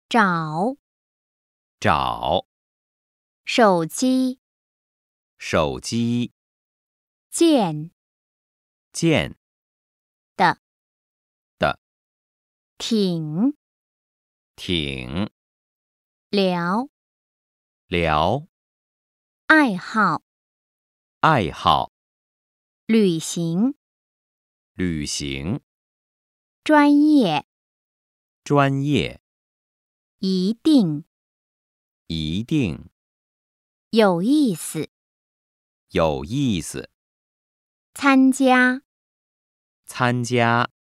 找， 找， 手机， 手机， 见见的， 的， 挺， 挺， 聊， 聊， 爱好， 爱好， 旅行， 旅行， 专业， 专业， 一定， 一定， 有意思， 有意思， 参加。 参加。